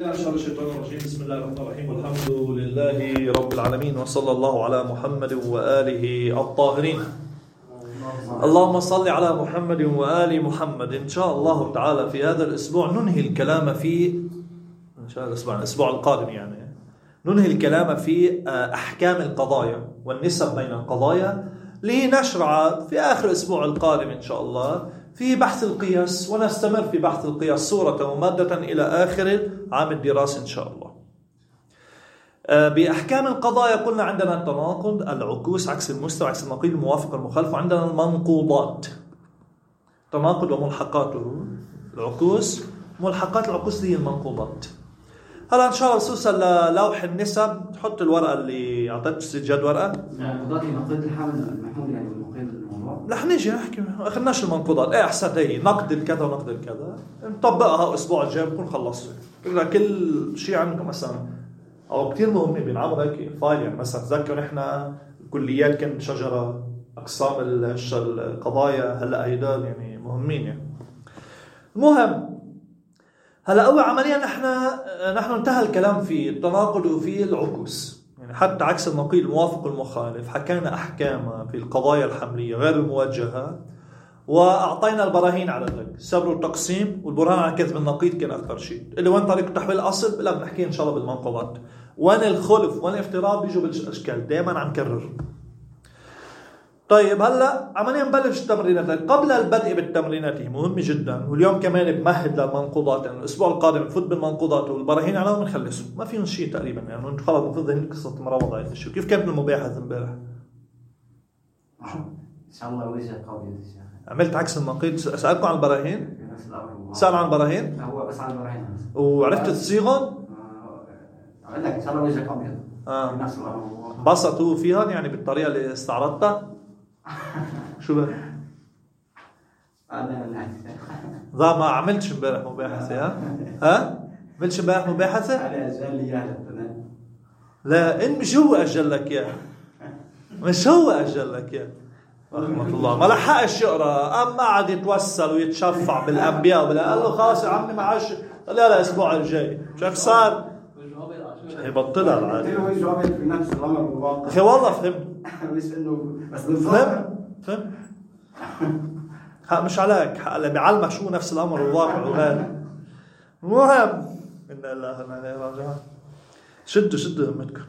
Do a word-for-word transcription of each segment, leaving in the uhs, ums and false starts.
الشيطان الرجيم. بسم الله الرحمن الرحيم، والحمد لله رب العالمين، وصلى الله على محمد وآله الطاهرين. اللهم صل على محمد وآل محمد. إن شاء الله تعالى في هذا الأسبوع ننهي الكلام في إن شاء الله الأسبوع الأسبوع القادم يعني ننهي الكلام في أحكام القضايا والنسب بين القضايا، لنشرع في آخر الأسبوع القادم إن شاء الله في بحث القياس، ونستمر في بحث القياس صورة ومادة إلى آخر عام الدراسة إن شاء الله. بأحكام القضايا قلنا عندنا التناقض، العكوس، عكس المستوى، عكس النقيض، الموافق والمخالف، وعندنا المنقوضات، تناقض وملحقاته، العكوس، ملحقات العكوس هي المنقوضات. هلا إن شاء الله خصوصا للوح النسب تحط الورقة اللي أعطيت سجاد ورقة. منقوضات نقيض الحمل المحمول يعني نقيض الموضوع. رح نيجي نحكي ما أخذناش المنقوضات. إيه أحسن هي نقد الكذا ونقد الكذا نطبقها الأسبوع الجاي بكون خلصنا. كل كل شيء عندكم مثلا أو كتير مهم بنعمل هيك فايل، يعني مثلا تذكر إحنا الكليات كانت شجرة أقسام القضايا، هلا هيدول يعني مهمين يعني. المهم هلا أول عمليا نحن نحن انتهى الكلام في التناقض وفي العكوس، يعني حتى عكس النقيض الموافق والمخالف حكينا أحكام في القضايا الحملية غير الموجهة، وأعطينا البراهين على ذلك، السبر والتقسيم، والبرهان على كذب النقيض كان أكثر شيء. اللي وين طريقة تحويل الأصل لا بنحكي إن شاء الله بالمنقوضات، وين الخلف وين الافتراض بيجوا بالأشكال، دائما عم كرر. طيب هلا عمليا نبلش التمرينات. قبل البدء بالتمرينات هي مهمة جدا، واليوم كمان بمهد للمنقوضات، يعني الأسبوع القادم نفوت بالمنقوضات والبراهين عليهم ونخلصوا، ما فيهم شيء تقريبا، يعني انتم خلص المفروض هي قصة مروضة هاي الشيء. كيف كانت المباحث امبارح؟ إن شاء الله وجه قوي يا شيخ. عملت عكس النقيض، سألكم عن البراهين؟ سأل عن البراهين؟ هو بس عن البراهين. وعرفت الصيغة؟ أقول لك إن شاء الله وجه قوي. آه. بسطوا فيها يعني بالطريقة اللي استعرضتها؟ شو بقى؟ أنا لا. ذا ما عملتش امبارح مباحثة ها؟ ها؟ عملتش امبارح مباحثة؟ أنا أجل لي إياها للتنين. لا إن مش هو أجل لك إياه، مش هو أجل لك إياه رحمة الله، ما لحقش يقرأ، أما قعد يتوسل ويتشفع بالأنبياء وبلا، قال له خلاص يا عمي معاش لا لا الأسبوع الجاي شايف صار يبطلها العادي. هو جوابك في نفس الأمر والواقع. أخي والله فهمت. مش إنه بس فهم فهم حق مش عليك، حق اللي بيعلمك شو نفس الأمر والواقع وهذا. المهم إن الله ما لا راجع شدوا شدوا همتكم.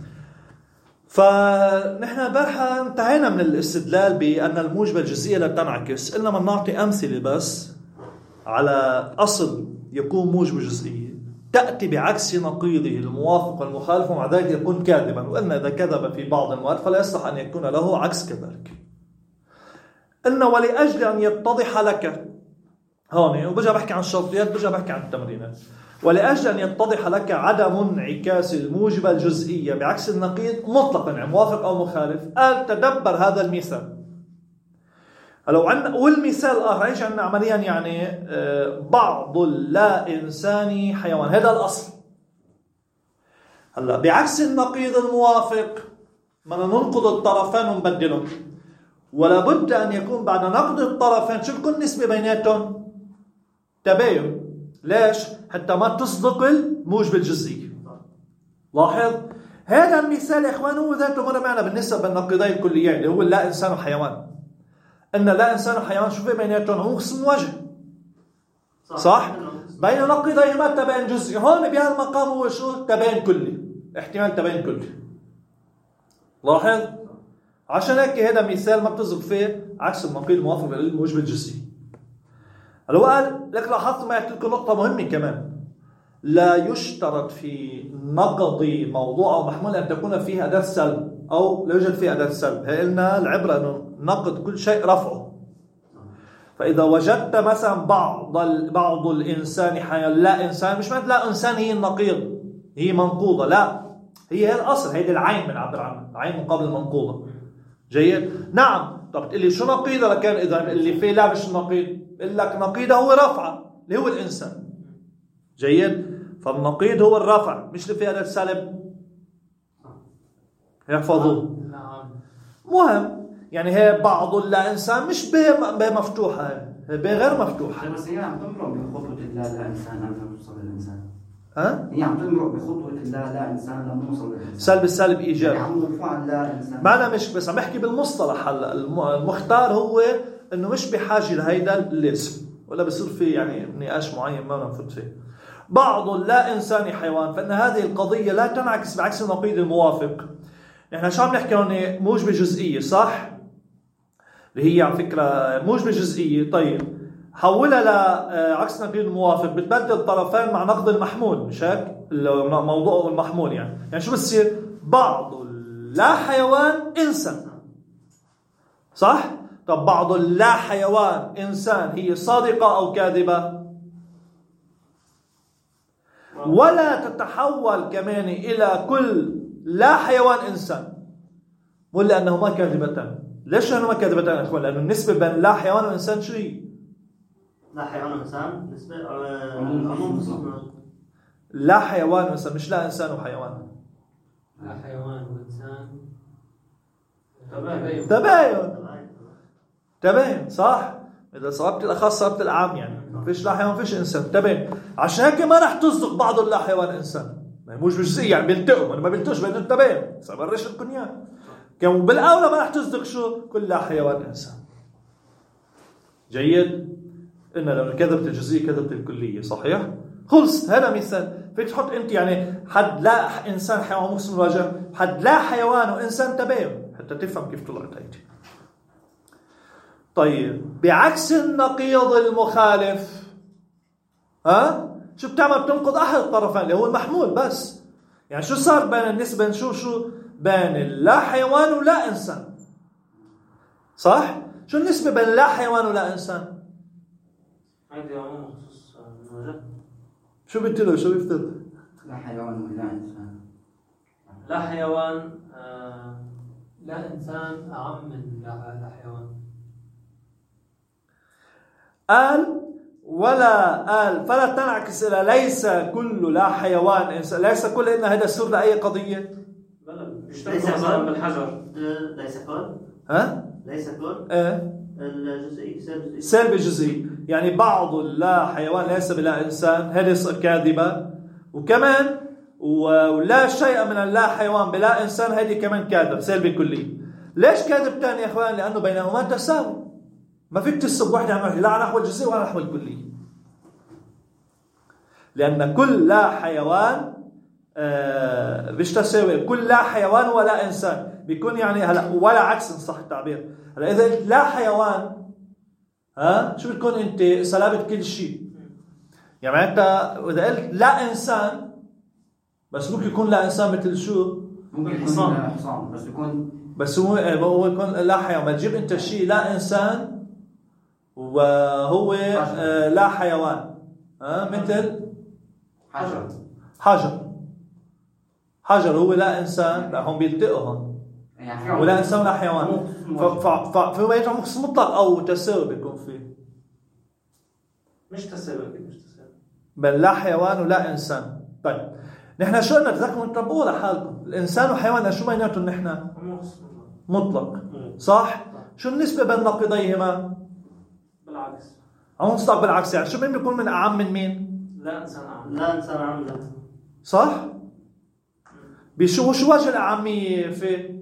فنحن البارحة انتهينا من الاستدلال بأن الموجبة الجزئية لا تنعكس، إلا من نعطي أمثلة بس على أصل يكون موجبة جزئية تأتي بعكس نقيضه الموافق والمخالف، ومع ذلك يكون كاذبا، وأن إذا كذب في بعض المواد فلا يصلح أن يكون له عكس كذلك. إنه ولأجل أن يتضح لك هون، وبرجع بحكي عن الشرطيات برجع بحكي عن التمرينات، ولأجل أن يتضح لك عدم انعكاس الموجبة الجزئية بعكس النقيض مطلقا، يعني موافق أو مخالف، قال تدبر هذا المثال. لو عندنا والمثال الآخر ايش عندنا عمليا، يعني بعض اللا إنساني حيوان، هذا الأصل. هلا بعكس النقيض الموافق بدنا ننقض الطرفين ونبدلهم، ولا بد أن يكون بعد نقض الطرفين شو تكون النسبة بيناتهم؟ تباين. ليش؟ حتى ما تصدق الموجبة الجزئية. لاحظ هذا المثال يا إخوان هو ذاته مرة معنا بالنسبة بالنقيضين الكليين اللي هو لا إنسان وحيوان. إن لا إنسان وحيوان شو في بيناتهم؟ هو خصم وجه، صح؟ صح؟ بين نقيضيهما تباين جزئي. هون بهالمقام هو شو؟ تباين كلي، احتمال تباين كلي. لاحظ؟ عشان هيك هذا مثال ما بتصدق فيه عكس النقيض الموافق للموجبة الجزئية. هل قال لك لاحظت ما يحكي لكم نقطة مهمة كمان، لا يشترط في نقض موضوع أو محمول أن تكون فيه أداة سلب أو لا يوجد فيه أداة سلب. هي قلنا العبرة أنه نقض كل شيء رفعه. فإذا وجدت مثلا بعض بعض الإنسان حيوان لا إنسان، مش معنى لا إنسان هي النقيض هي منقوضة، لا هي هي الأصل، هي العين بنعبر عنها، العين مقابل المنقوضة. جيد؟ نعم. طب تقول لي شو نقيضة لكان إذا اللي فيه لا مش نقيض؟ قل لك نقيضة هو رفعة اللي هو الإنسان. جيد؟ فالنقيض هو الرفع مش اللي فيه أداة سالب. يحفظوه. مهم يعني هي بعض لا إنسان مش ب مفتوحة، هي ب غير مفتوحة. بس هي عم تمرق من خطوة لا لا إنسان عم توصل للإنسان. ها؟ هي عم تمرق بخطوة لا لا إنسان لم نوصل سلب السالب إيجاب يعني عم نرفع لا إنسان معنا مش بس عم بحكي بالمصطلح. هلا المختار هو إنه مش بحاجة لهيدا الاسم ولا بصير في يعني نقاش معين ما بنفوت فيه. بعض اللا إنساني حيوان، فإن هذه القضية لا تنعكس بعكس النقيض الموافق. نحن شو عم نحكي هون؟ موجبة جزئية صح؟ اللي هي على فكرة موجبة جزئية. طيب حولها لعكس النقيض الموافق، بتبدل الطرفين مع نقض المحمول، مش هيك؟ الموضوع المحمول يعني يعني شو بتصير؟ بعض لا حيوان إنسان صح؟ طب بعض لا حيوان إنسان هي صادقة أو كاذبة؟ ولا تتحول كمان إلى كل لا حيوان إنسان، ولا أنهما كاذبتان. ليش أنهما كاذبتان أخوان؟ لأنه النسبة بين لا حيوان وإنسان شو هي؟ لا حيوان وإنسان نسبة عموم. لا حيوان وإنسان، مش لا إنسان وحيوان. لا حيوان وإنسان تباين تباين تباين صح؟ إذا صابت الأخص صابت الأعم، يعني ما فيش لا حيوان فيش إنسان تباين. عشان هيك ما رح تصدق بعض اللا حيوان إنسان، ما موش جزئي يعني بيلتقوا، أنا ما بيلتقوش بين التباين سأبرش لكم إياه. كم بالأولى ما رح تصدق شو؟ كل لا حيوان إنسان. جيد؟ إن لو كذبت الجزئية كذبت الكلية، صحيح؟ خلص هذا مثال. فيك تحط أنت يعني حد لا إنسان حيوان مقسم الواجه، حد لا حيوان وإنسان تباين حتى تفهم كيف طلعت هيدي. طيب بعكس النقيض المخالف، ها شو بتعمل؟ بتنقض أحد الطرفين اللي هو المحمول بس. يعني شو صار بين النسبة شو شو بين لا حيوان ولا إنسان؟ صح؟ شو النسبة بين لا حيوان ولا إنسان؟ عندي عموم خصوص الوجه. شو بتقول؟ شو بيفترض؟ لا حيوان ولا إنسان. لا حيوان آه لا إنسان أعم من لا, لا حيوان. قال ولا قال فلا تنعكس إلى ليس كل لا حيوان إنسان. ليس كل إن هذا السر لأي قضية. ليس مثلا بالحجر. ليس كل. ها؟ ليس كل. إيه. الجزئي سلبي. سلبي جزئي يعني بعض لا حيوان ليس بلا إنسان، هذه كاذبة. وكمان ولا شيء من اللا حيوان بلا إنسان، هذه كمان كاذب سلبي كلي. ليش كاذب تاني يا أخوان؟ لأنه بينهما تساوي. ما فيك تسب واحدة عن لا نحو الجزئي ولا نحو الكلي، لأن كل لا حيوان آه مش تساوي. كل لا حيوان ولا إنسان بيكون يعني هلا ولا عكس إن صح التعبير. هلا إذا لا حيوان ها شو بتكون أنت؟ سلابة كل شيء. يعني معناتها إذا قلت لا إنسان بس ممكن يكون لا إنسان مثل شو؟ ممكن يكون حصان بس يكون بس هو هو يكون لا حيوان. ما تجيب أنت شيء لا إنسان وهو آه لا حيوان، ها مثل حجر. حجر حجر هو لا إنسان، لا هم بيلتقوا هون يعني ولا إنسان ولا حيوان. فهو يجمع مقص مطلق أو تساوي بيكون فيه. مش تساوي مش تساوي بل لا حيوان ولا إنسان. طيب نحن شو قلنا؟ تذكروا انتبهوا لحالكم. الإنسان وحيوان شو بيناتهم؟ نحن مطلق صح؟ شو النسبة بين نقيضيهما؟ بالعكس. أو نصدق بالعكس. يعني شو مين بيكون من أعم من مين؟ لا إنسان عام. لا إنسان عام لا. صح؟ بشو شو وجه الأعمية في؟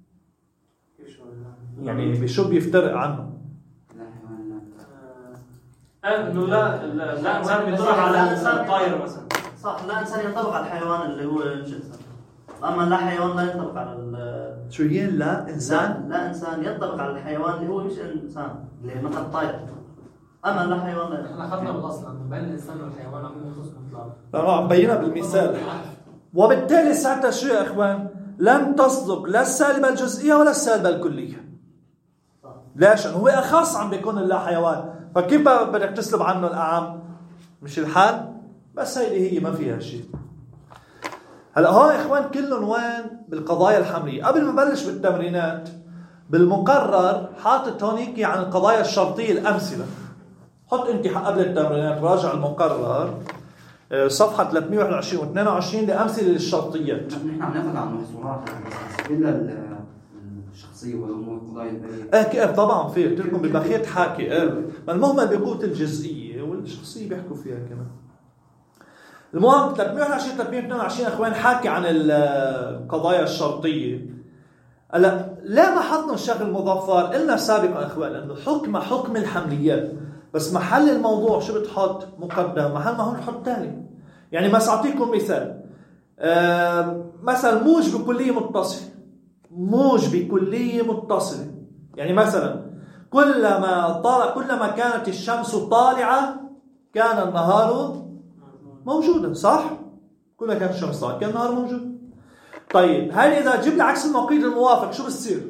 يعني بشو بيفترق عنه؟ لا حيوان لا. إنه لا لا لا إنسان بيطلق على إنسان طائر مثلا. صح. لا إنسان ينطبق على الحيوان اللي هو مش إنسان. أما لا حيوان لا ينطبق على ال. شو هي لا إنسان؟ لا, لا إنسان ينطبق على الحيوان اللي هو مش إنسان اللي مثلا طائر. أما لا حيوان لا. إحنا أخذنا بالأصل إنه بين الإنسان والحيوان عم خصوص مطلق. لا عم بينها بالمثال. وبالتالي ساعتها شو يا إخوان؟ لن تصدق لا السالبة الجزئية ولا السالبة الكلية. ليش؟ هو أخص عم بيكون اللا حيوان، فكيف بدك تسلب عنه الأعم؟ مش الحال؟ بس هيدي هي ما فيها شيء. هلا هون يا إخوان كلهم وين؟ بالقضايا الحملية. قبل ما نبلش بالتمرينات بالمقرر حاطط هونيك عن القضايا الشرطية الأمثلة. حط أنت قبل التمرينات راجع المقرر صفحة ثلاثمية وواحد وعشرين واثنين وعشرين لأمثلة للشرطيات. نحن عم ناخذ عن محصورات إلا الشخصية والأمور القضايا البرية. إيه كيف طبعا في قلت لكم ببخيت حاكي. إيه المهمة بقوة الجزئية والشخصية بيحكوا فيها كمان. المهم ثلاثمية وواحد وعشرين ثلاثمية واثنين وعشرين اخوان حاكي عن القضايا الشرطيه. هلا لا ما حطنا الشغل المظفر، قلنا سابقا اخوان انه حكم حكم الحمليات، بس محل الموضوع شو بتحط؟ مقدم، محل ما هون بتحط تالي. يعني بس اعطيكم مثال، آه مثلا موج بكليه متصله، موج بكليه متصله، يعني مثلا كلما طال كلما كانت الشمس طالعه كان النهار موجودا، صح؟ كلما كانت الشمس طالعه كان النهار موجود. طيب هل اذا جبنا عكس النقيض الموافق شو بتصير؟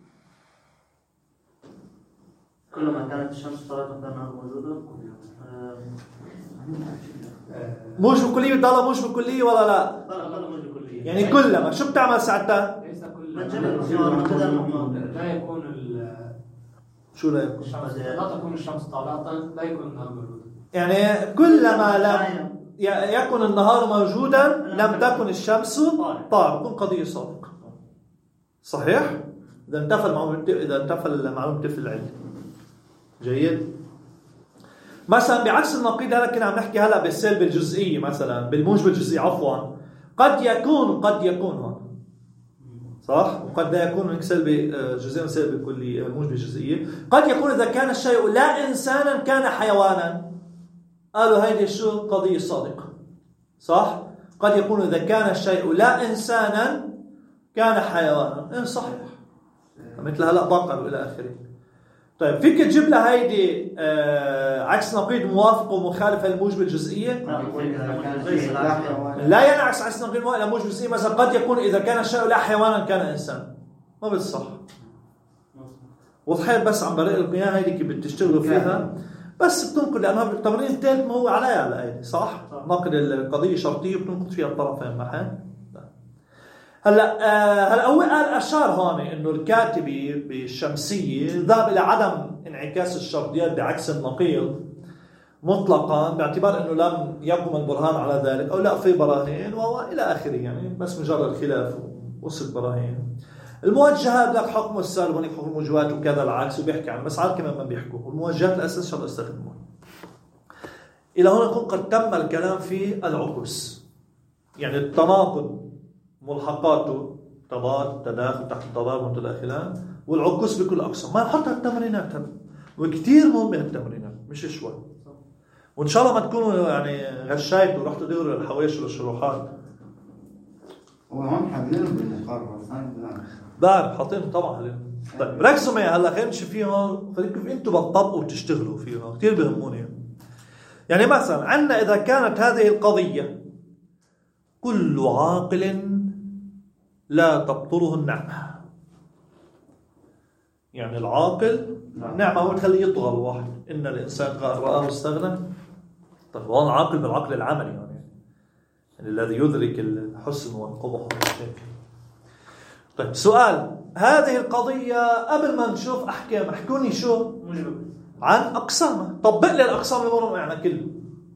كلما كانت الشمس طالعه كان النهار موجودا. موج بكليه بتضل موج بكليه ولا لا؟ لا موج بكليه. يعني كلما شو بتعمل ساعتها؟ ليس كل لا يكون ال شو لا يكون؟ الشمس لا تكون الشمس طالعة لا يكون النهار موجودا. يعني كلما لم يكن النهار موجودا لم تكن الشمس طالعة، تكون قضية صادقة. صحيح؟ إذا انتفى المعلومة إذا انتفى المعلومة في العلم. جيد. مثلا بعكس النقيض هلا كنا عم نحكي هلا بالسلب الجزئي، مثلا بالموجب الجزئي عفوا، قد يكون قد يكون هون صح، وقد لا يكون هناك سلبي جزئي وسلبي كلي موجب جزئية. قد يكون إذا كان الشيء لا إنسانا كان حيوانا، قالوا هيدي شو قضية صادقة، صح؟ قد يكون إذا كان الشيء لا إنسانا كان حيوانا، إيه صحيح، مثل هلا بقر وإلى آخره. طيب فيك تجيب لها هيدي آه عكس نقيض موافق ومخالف للموجب الجزئية؟ لا ينعكس عكس نقيض موافق للموجب الجزئية. مثلا قد يكون إذا كان الشيء لا حيوانا كان إنسان، ما بالصح. وضحيت بس عم برق لكم اياها هيدي كيف بتشتغلوا فيها، بس بتنقل لأنها بالتمرين الثالث ما هو عليها على هيدي صح؟ نقد القضية شرطية بتنقد فيها الطرفين معا. هلا آه هلا هو قال اشار هون انه الكاتبي بالشمسيه ذهب الى عدم انعكاس الشرطيات بعكس النقيض مطلقا، باعتبار انه لم يقم البرهان على ذلك او لا في براهين والى اخره، يعني بس مجرد خلاف وصل براهين. الموجهات لك حكم السلب وهناك حكم الموجبات وكذا العكس، وبيحكي عن بس عاد كمان ما بيحكوا والموجهات الاساس شو استخدموها. الى هنا نكون قد تم الكلام في العكس، يعني التناقض ملحقاته تضاد تداخل تحت التضاد متداخلان، والعكوس بكل اقسام. ما نحط هالتمرينات هلا وكثير مهمه هالتمرينات مش شوي، وان شاء الله ما تكونوا يعني غشيتوا ورحتوا تدوروا الحواشي والشروحات. وهون حاطينهم بالمقرر بعرف حاطينهم طبعا هلا. طيب ركزوا معي هلا خلينا نمشي فيهم، خليكم انتم بتطبقوا وتشتغلوا فيهم، كثير بيهموني. يعني مثلا عندنا اذا كانت هذه القضيه كل عاقل لا تبطله النعمة، يعني العاقل نعمة هو تخليه يطغى الواحد، إن الإنسان قال رآه استغنى. طيب هون عاقل بالعقل العملي يعني, يعني الذي يدرك الحسن والقبح والمشاكل. طيب سؤال، هذه القضية قبل ما نشوف أحكام احكوني شو عن أقسامها، طبق لي الأقسام اللي مروا معنا كله.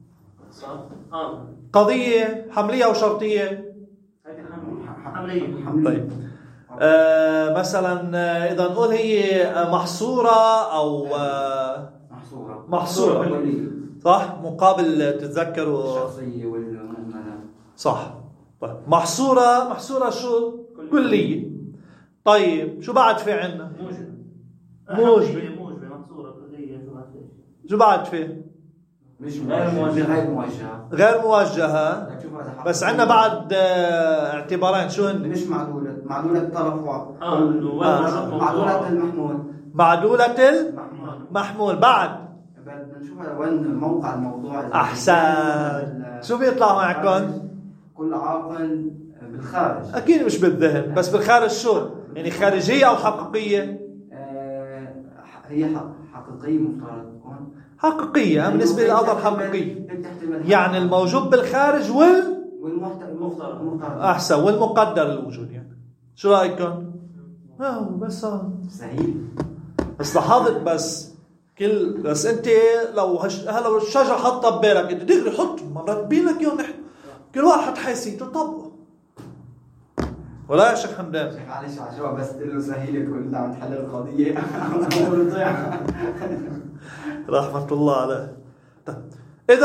قضية حملية أو شرطية؟ حملية. طيب آه مثلا آه إذا نقول هي محصورة أو آه محصورة محصورة صح، مقابل تتذكروا الشخصية والمهملة صح. طيب محصورة محصورة شو؟ كلية. طيب شو بعد في عنا؟ موجبة موجبة محصورة كلية. شو بعد في؟ مش غير موجهة غير موجهة غير موجهة. بس عندنا بعد اعتبارين شو هن؟ مش معدولة، معدولة طرف واحد. آه. معدولة المحمول. معدولة المحمول. بعد بنشوف وين موقع الموضوع. أحسن. شو بيطلع معكم؟ كل عاقل بالخارج. أكيد مش بالذهن، بس بالخارج شو؟ يعني خارجية أو حقيقية؟ آه هي حقيقية مفترض تكون. حقيقية بالنسبة للأفضل حقيقية. يعني الموجود بالخارج وال والمفترض. أحسن والمقدر الوجود يعني. شو رأيكم؟ آه بس سهيل. بس لاحظت بس كل بس أنت لو هش... هلا لو الشجرة حطها ببالك أنت تقدر حط مرتبين لك يوم نحن كل واحد حيسي تطبقه ولا يا شيخ حمدان؟ شيخ معلش عشان بس تقول له سهيل تقول عم تحل القضية. رحمة الله عليه. طيب إذن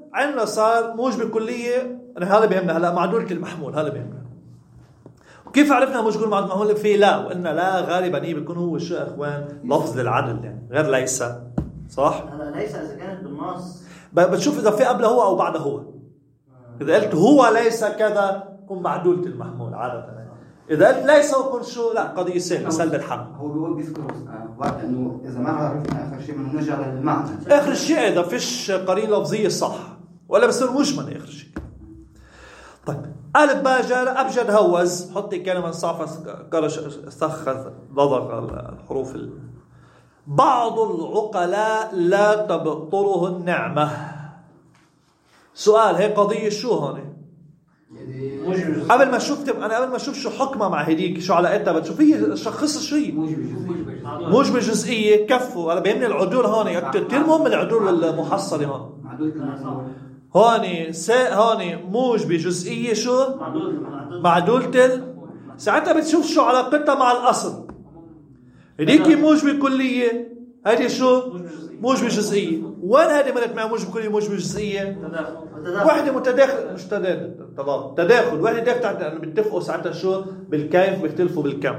عندنا صار موجب كلية، هذا بيهمنا هلا معدولة المحمول، هذا بيهمنا. وكيف عرفنا موجب معدولة المحمول؟ في لا، وقلنا لا غالبا ايه بيكون هو شو يا اخوان؟ لفظ للعدل يعني، غير ليس. صح؟ هلا ليس اذا كانت بالنص بتشوف اذا في قبله هو او بعده هو. اذا قلت هو ليس كذا كن معدولة المحمول عادة. اذا قلت ليس وكن شو، لا قضية سهلة، سلب الحمل. هو بيقول بيذكر وقت انه اذا ما عرفنا اخر شيء بدنا نرجع للمعنى. اخر شيء اذا فيش قرينة لفظية صح ولا بصير مجمل اخر شيء. طيب ألف باجر أبجد هوز، حطي كلمة صعفة قرش استخذ ضغط الحروف ال... بعض العقلاء لا تبطره النعمة. سؤال، هي قضية شو هون؟ قبل ما شفت أنا قبل ما أشوف شو حكمها مع هديك شو علاقتها بتشوف هي شخص شيء موجبة جزئية كفوا. أنا بيهمني العدول هون كثير مهم، العدول المحصلة هون. هون سا هون موجبة جزئية شو؟ معدولة ال... ساعتها بتشوف شو علاقتها مع الأصل. هديك موجبة كلية، هذه شو؟ موجبة جزئية. وين هذه مرت مع موجبة كلية موجبة جزئية؟ واحدة متداخل مش تداخل تضاد تداخل واحدة داخل بيتفقوا ساعتها شو؟ بالكيف، بيختلفوا بالكم.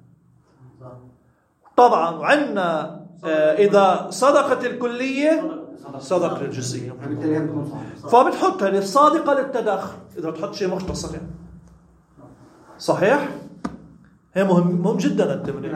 طبعا وعندنا آه إذا صدقت الكلية صدقت الجزئية، فبتحط هذه الصادقة للتداخل إذا تحط شيء مختصر يعني. صحيح؟ هي مهم مهم جدا التمرين.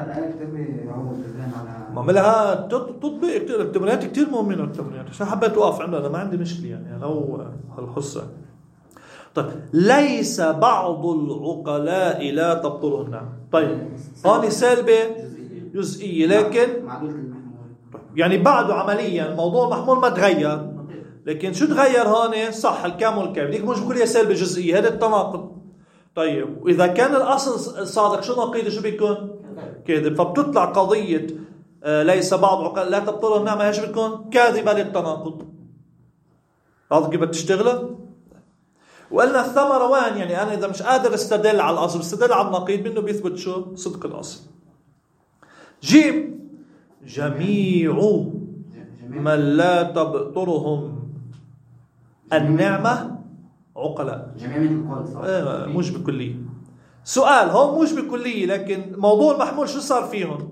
ما لها تطبيق كثير، التمرينات كثير مهمة التمرينات. عشان حبيت أوقف عنده، أنا ما عندي مشكلة يعني لو هالحصة. طيب ليس بعض العقلاء لا تبطله النعمة. طيب هون سالبة جزئية لكن يعني بعده عمليا الموضوع محمول ما تغير، لكن شو تغير هون؟ صح الكام والكيف. ديك مش كلها سالبة جزئية، هذا التناقض. طيب وإذا كان الأصل صادق شو نقيضه؟ شو بيكون؟ كذب. فبتطلع قضية آه ليس بعض عقلاء لا تبطله النعمة ايش بتكون؟ كاذبة للتناقض. هذا كيف بتشتغله؟ وقلنا الثمرة وين؟ يعني أنا إذا مش قادر استدل على الأصل استدل على النقيض منه بيثبت شو؟ صدق الأصل. جيم جميع من لا تبطرهم النعمة عقلاء. جميع من القول آه مش بكلية. سؤال، هم مش بكلية لكن موضوع المحمول شو صار فيهم؟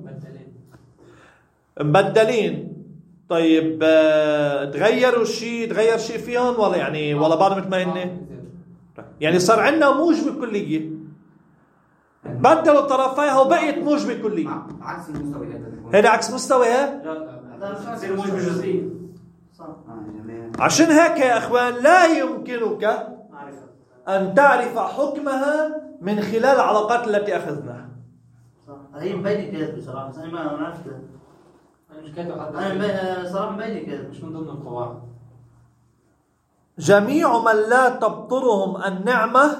مبدلين. طيب آه تغيروا شيء تغير شيء فيهم ولا يعني ولا بعض مثل ما هن؟ يعني صار عندنا موجب كلية بدلوا طرفيها وبقيت موجب كلية. عكس المستوى هذا عكس مستوى تصير موجبة جزئية. صح. عشان هيك يا اخوان لا يمكنك ان تعرف حكمها من خلال العلاقات التي اخذناها. صح. هي مبينة كذا بصراحة، بس انا ما عرفت. انا مش كاتب حتى. انا صراحة مبينة كذا مش من ضمن القواعد. جميع من لا تبطرهم النعمة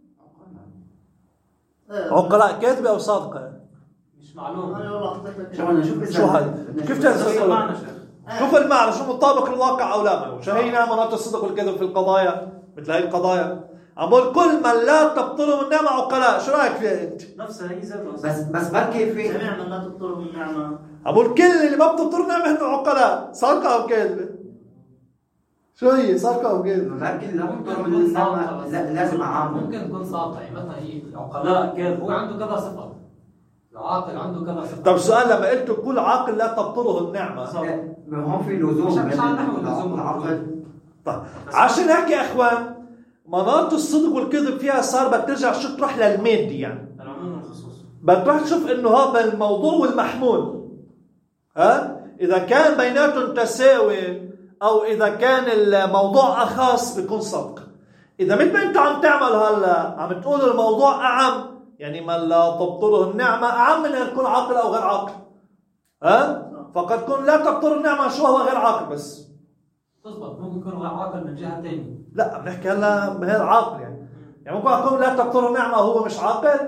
عقلاء. كاذبة أو صادقة؟ مش معلوم. أنا والله حطيت شو هذا؟ كيف تفسر؟ شوف المعنى شو مطابق للواقع أو لا. شو هي مناط الصدق والكذب في القضايا مثل هاي القضايا؟ أقول كل من لا تبطرهم النعمة عقلاء. شو رأيك فيها أنت؟ نفسها هي ذاتها. بس بس بركي في جميع من لا تبطرهم النعمة. أقول كل اللي ما بتبطر النعمة هن عقلاء. صادقة أو كاذبة؟ شو هي صادقة أو كاذبة؟ لكن لا تبطر من النعمة لازم عام. ممكن تكون صادقة. يعني مثلا هي العقلاء كيف هو عنده كذا صفة، العاقل عنده كذا صفة. طب سؤال، لما قلت كل عاقل لا تبطره النعمة ما هو في لزوم مش عم نحو اللزوم العقل. طيب عشان هيك يا اخوان مناط الصدق والكذب فيها صار بدك ترجع شو تروح للمادي يعني العموم والخصوص. بدك تروح تشوف انه هذا الموضوع والمحمول ها اذا كان بيناتهم تساوي او اذا كان الموضوع اخص بيكون صدق. اذا مثل ما انت عم تعمل هلا عم تقول الموضوع اعم، يعني من لا تبطره النعمة اعم من ان يكون عاقل او غير عاقل. ها فقد كن لا تبطر النعمة شو هو غير عاقل بس تضبط. ممكن يكون غير عاقل من جهة ثانية. لا بنحكي هلا غير عاقل يعني يعني ممكن اكون لا تبطر النعمة هو مش عاقل.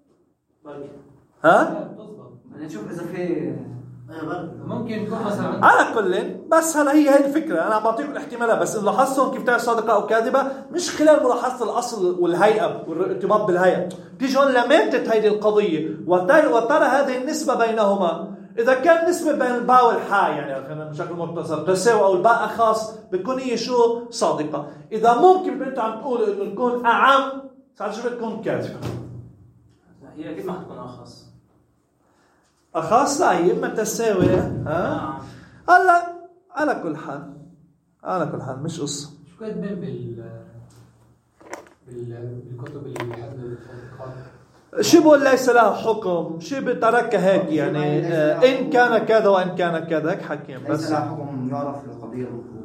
ها تضبط. نشوف اذا في ممكن يكون مثلا على كل بس هلا هي هي الفكرة. انا بعطيكم الاحتمالات بس ان لاحظتهم كيف تعرف صادقة او كاذبة مش خلال ملاحظة الاصل والهيئة والارتباط بالهيئة. تيجي هون لمنتت هذه القضية وترى هذه النسبة بينهما إذا كان نسبة بين الباء والحاء يعني خلينا بشكل مختصر تساوي أو الباء أخص بتكون هي شو صادقة. إذا ممكن أنت عم تقول إنه تكون أعم ساعات شو بتكون كاذبة. هي أكيد ما حتكون أخص. أخص لا هي إما تساوي ها. هلا على كل حال على كل حال مش قصة. شو كاتبين بال بال بالكتب اللي بيحددوا الفقهاء؟ شو بقول ليس له حكم شو بتركها هيك يعني آه إن كان كذا وإن كان كذا هيك حكيم بس ليس له حكم يعرف للقضية المفروض.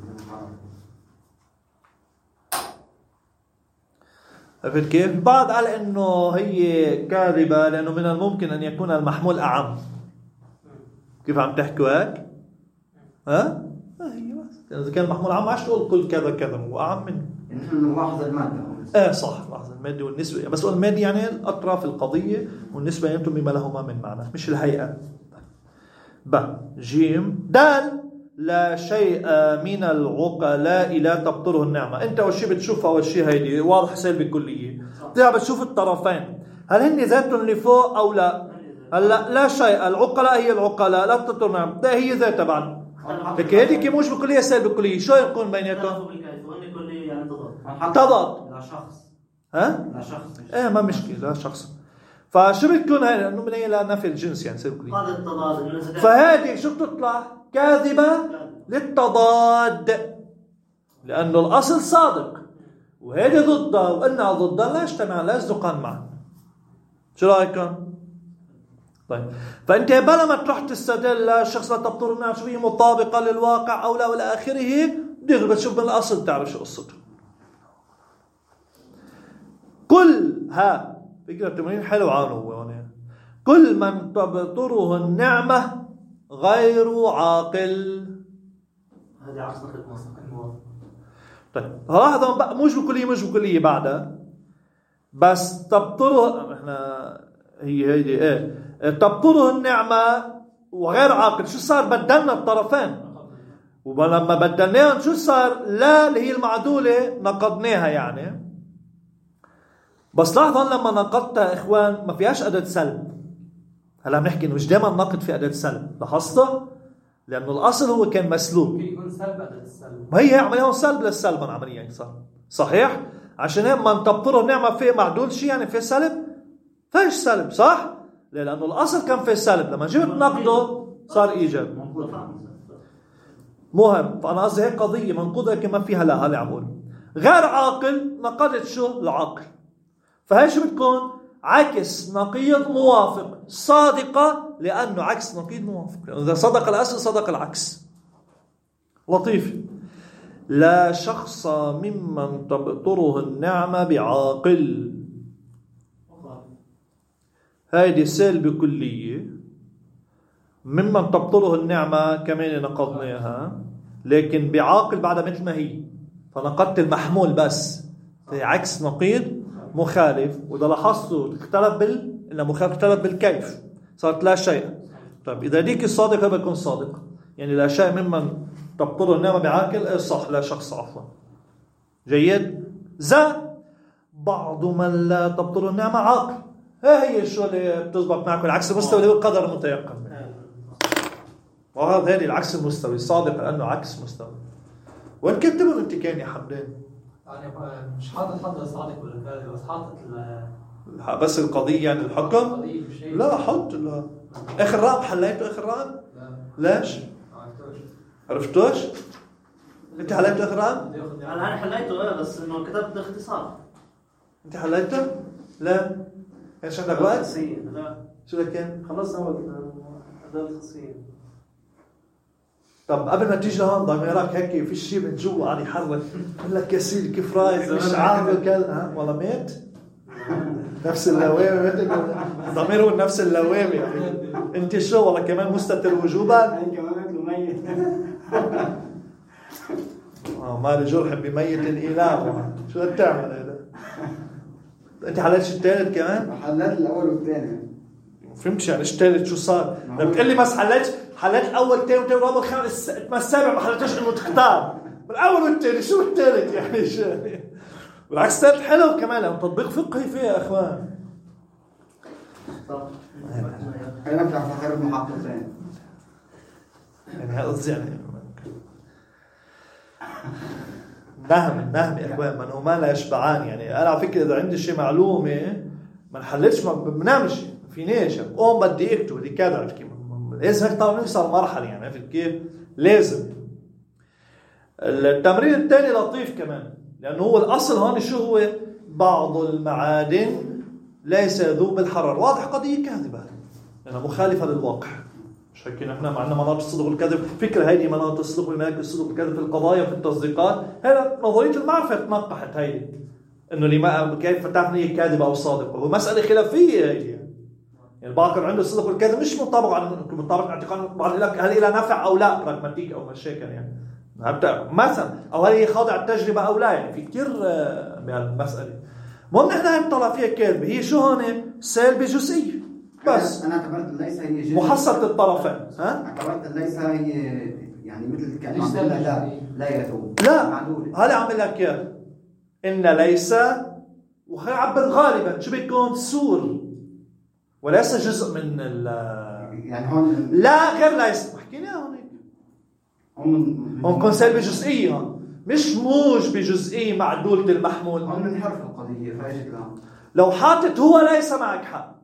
عرفت كيف؟ البعض قال إنه هي كاذبة لأنه من الممكن أن يكون المحمول أعم. كيف عم تحكوا هيك؟ ها؟ هي بس إذا كان المحمول أعم عاش تقول كل كذا كذا هو أعم منه. يعني نحن نلاحظ المادة. ايه صح لاحظ المادي والنسبة بس المادي يعني الأطراف القضية والنسبة ينتم بما لهما من معنى مش الهيئة. ب جيم دال لا شيء من العقلاء لا تبطره النعمة. انت اول شيء بتشوف اول شيء هيدي واضح سلبي كلية بترجع بتشوف الطرفين هل هن ذاتهم اللي فوق او لا. هلا لا شيء العقلاء هي العقلاء لا تبطر النعمة ده هي ذاتها بعد لك هيدي مش بكلية سلبي كلية شو يكون بيناتهم تضاد لا شخص. ها؟ لا شخص. ايه ما مشكلة لا شخص. فشو بتكون هاي لأنه من هي لا نفي الجنس يعني سلبي كلية. هذا التضاد. فهذه شو بتطلع؟ كاذبة للتضاد لأنه الأصل صادق وهذه ضدها وإنها ضدها لا يجتمع لا يصدقان معا. شو رأيكم؟ طيب فأنت بلا ما تروح تستدل الشخص لا تبطر النعمة شو هي مطابقة للواقع أو لا ولا آخره دغري بتشوف من الأصل تعرف شو قصته. كل ها فكرة تمرين حلو عنه يعني. كل من تبطره النعمة غير عاقل. هذه عكس نقطة الموافق. طيب هذا مش بكلية مش بكلية بعدها بس تبطره احنا هي هيدي ايه تبطره النعمة وغير عاقل. شو صار بدلنا الطرفين ولما بدلناهم شو صار لا اللي هي المعدولة نقضناها يعني. بس لاحظوا لما نقضتها اخوان ما فيهاش أداة سلب. هلا بنحكي انه مش دائما النقد في أداة سلب لاحظتوا لانه الاصل هو كان مسلوب يكون سلب أداة السلب ما هي عمليه سلب للسلب عمليا يعني صار صحيح عشان هيك ما تبطره النعمة في معدول شيء يعني في سلب فيش سلب صح لانه الاصل كان في سلب لما جبت نقده صار ايجاب. مهم فانا قصدي هيك قضيه منقوضه كما فيها لا هلا عمول غير عاقل نقدت شو العاقل. فهي شو بتكون عكس نقيض موافق صادقة لأنه عكس نقيض موافق إذا صدق الأصل صدق العكس. لطيف. لا شخص ممن تبطره النعمة بعاقل. هذه سلبة كلية. ممن تبطره النعمة كمان نقضناها لكن بعاقل بعد مثل ما هي فنقدت المحمول بس في عكس نقيض مخالف. وإذا لاحظتوا اختلف بال إنه مخالف اختلف بالكيف صارت لا شيء. طيب إذا ديك الصادقة بيكون صادق يعني لا شيء ممن تبطره النعمة بعاقل إيه صح لا شخص عفوا جيد. ذا بعض من لا تبطره النعمة عاقل. ها هي شو اللي بتزبط معكم العكس المستوي اللي هو القدر المتيقن وهذا هذه العكس المستوي صادق لأنه عكس مستوي. وين كتبوا انت كان يا حمدان يعني مش حاطط حد صادق ولا كاذب بس حاطط بس القضية يعني الحكم لا حط لا آخر رقم حليته آخر رقم لا ليش عرفتوش انت حليته آخر رقم انا حليته ايه بس انه كتبت اختصار. انت حليته لا كانش عندك وقت لا شو لك كان خلصنا وقت اداه الخاصيه. طب قبل ما تيجي لهون ضميرك هيك في شيء من جوا عم يحرك بقول لك يا سيدي كيف رايك مش عامل كذا ها والله مات نفس اللوامه مات ضميره هو نفس اللوامه يعني انت شو والله كمان مستتر وجوبا انا كمان له ميت. اه مالي جرح بميت الاله شو بدك تعمل هذا انت حليتش الثالث كمان حليت الاول والثاني فهمتش يعني ايش الثالث شو صار لما بتقول لي بس حليت حليت الاول الثاني والثاني والرابع والخامس ما السابع ما حليتوش انه تختار بالاول والثاني شو الثالث يعني شو بالعكس الثالث حلو كمان لانه تطبيق فقهي فيه يا اخوان. ينفع في خير المحققين. يعني هذا قصدي يعني نهم نهم يا اخوان، من هما لا يشبعان. يعني انا على فكره اذا عندي شيء معلومه ما نحلتش ما بنامش فينيش، قوم بدي اكتب بدي كذا كيف لازم هيك طبعا نوصل مرحله يعني عرفت كيف؟ لازم. التمرين الثاني لطيف كمان، لانه هو الاصل هون شو هو؟ بعض المعادن ليس يذوب بالحراره. واضح قضيه كاذبه لانها مخالفه للواقع. مش هيك نحن معنا مناط الصدق والكذب، فكره هيدي مناط الصدق ومناط الصدق والكذب في القضايا في التصديقات. هذا نظريه المعرفه تنقحت هيدي انه لما كيف تعرف هي كاذبه او صادقه، هو مساله خلافيه هيدي. يعني البعض كان عنده الصدق والكذب مش مطابق على مطابق اعتقاد بعض لك هل لها نفع او لا، براغماتيك او مشاكل يعني مثلا، او هل هي خاضعه التجربه او لا. يعني في كثير بهالمساله. المهم نحن هي بنطلع فيها كاذبه، هي شو هون؟ سلبي جزئيه بس. انا اعتبرت ليس هي جزء محصله الطرفين. ها اعتبرت ليس هي يعني مثل كلمه لا لا يذوب. لا هلا عامل لك اياه ان ليس، وعبر غالبا شو بيكون؟ سور وليس جزء من ال يعني هون لا غير ليس حكينا هون هون هون كون سلبي جزئيه، هون مش موج بجزئيه معدوله المحمول. هون من حرف القضيه فاجت لها لو حاطط هو ليس معك حق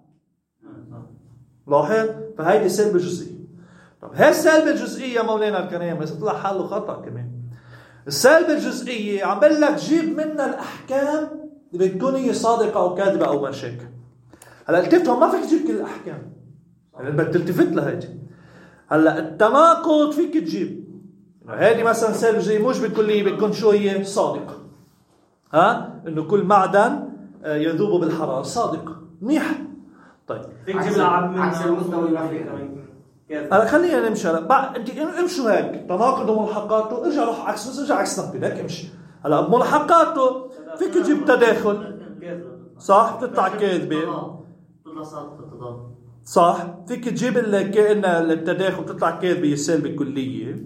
لاحظ، فهيدي سلبي جزئيه. طب هي السلبي الجزئيه مولانا الكريم بس طلع حاله خطا كمان. السلبي الجزئيه عم بقول لك جيب منها الاحكام اللي بتكون هي صادقه او كاذبه او مشاكل. هلا التفت هون ما فيك تجيب كل الاحكام، هلا بدك تلتفت لهيدي. هلا التناقض فيك تجيب هذه مثلا سلبي جزئيه موج بالكليه بتكون شو هي؟ صادقه. ها انه كل معدن يذوب بالحراره صادق منيح. طيب فيك تجيب لعب عكس المستوى ما فيك. هلا خلينا نمشي. هلا بعد انت امشوا هيك تناقض وملحقاته، ارجع روح عكس بس ارجع عكس نقيض هيك امشي. هلا بملحقاته فيك تجيب تداخل صح بتطلع كاذبه بتطلع صادقه تضاد صح. فيك تجيب كأن التداخل بتطلع كاذبه سلبي كليه.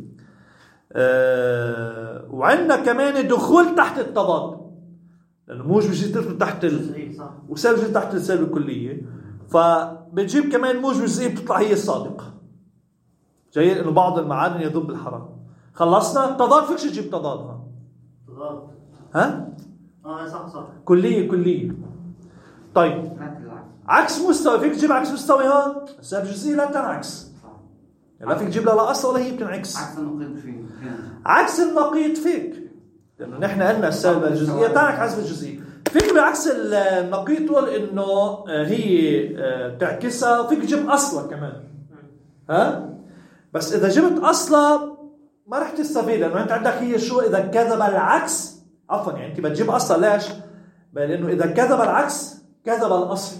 أه وعندنا كمان دخول تحت التضاد، لانه موج بيجي تدخل تحت ال... وسلبي تحت السلبي الكليه، فبتجيب كمان موج جزئيه بتطلع هي الصادقه. جاي انه بعض المعادن يذوب بالحراره. خلصنا التضاد. فيكش تجيب تضاد ها تضاد ها اه صح صح كليه كليه. طيب عكس مستوى فيك تجيب عكس مستوى ها السلبي الجزئيه لا تنعكس، يعني لا فيك تجيب لها لا اصل ولا هي بتنعكس. عكس النقيض فيه عكس النقيض فيك، لانه نحن قلنا السلبة الجزئيه تنعكس حسب الجزئيه. فيك بعكس النقيض تقول انه هي تعكسها، فيك تجيب اصلها كمان ها. بس اذا جبت اصلها ما رح تستفيد، لانه انت عندك هي شو؟ اذا كذب العكس عفوا يعني انت بتجيب اصلها. ليش؟ لانه اذا كذب العكس كذب الاصل.